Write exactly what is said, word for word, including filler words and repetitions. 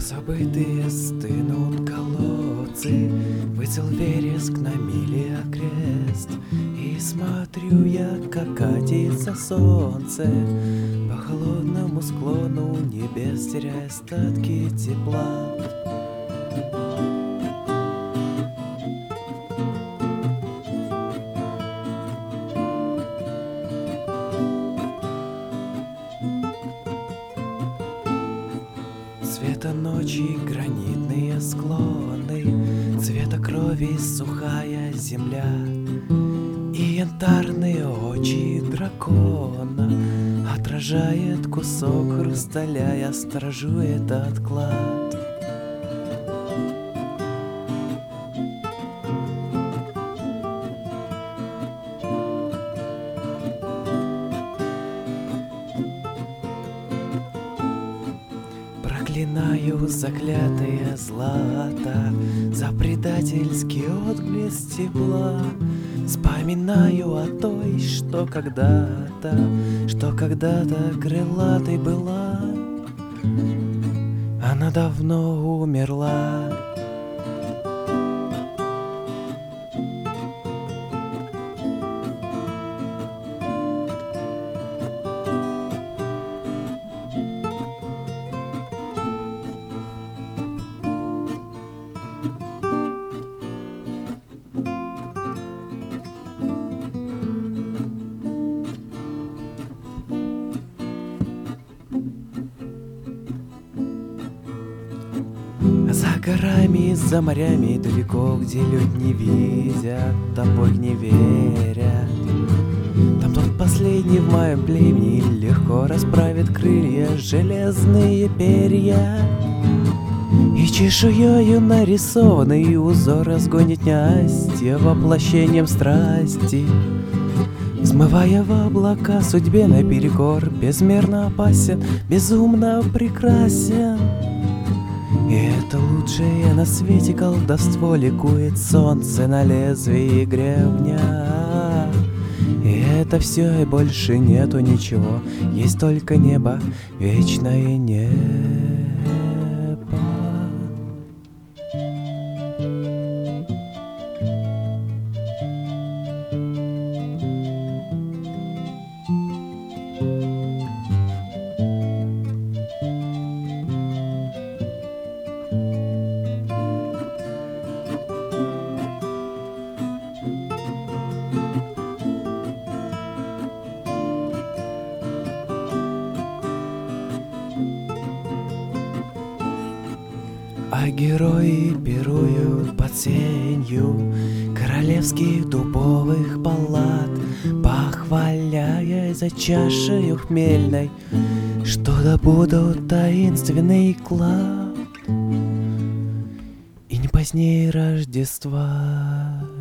Забытые стынут колодцы, выцвел вереск на мили окрест. И смотрю я, как катится солнце по холодному склону небес, теряя остатки тепла. Цвета ночи гранитные склоны, цвета крови сухая земля и янтарные очи дракона отражает кусок хрусталя. Я сторожу этот клад. Проклинаю заклятое злато за предательский отблеск тепла. Вспоминаю о той, что когда-то, что когда-то крылатой была. Она давно умерла. За горами, за морями, далеко, где люди не видят, там Бог не верят. Там тот последний в моем племени легко расправит крылья, железные перья. И чешуёю нарисованный узор разгонит ненастье воплощением страсти, взмывая в облака судьбе наперекор, безмерно опасен, безумно прекрасен. И это лучшее на свете колдовство, ликует солнце на лезвии гребня. И это все, и больше нету ничего, есть только небо, вечное небо. А герои пируют под сенью королевских дубовых палат, похваляя за чашею хмельной, что добудут таинственный клад. И не позднее Рождества.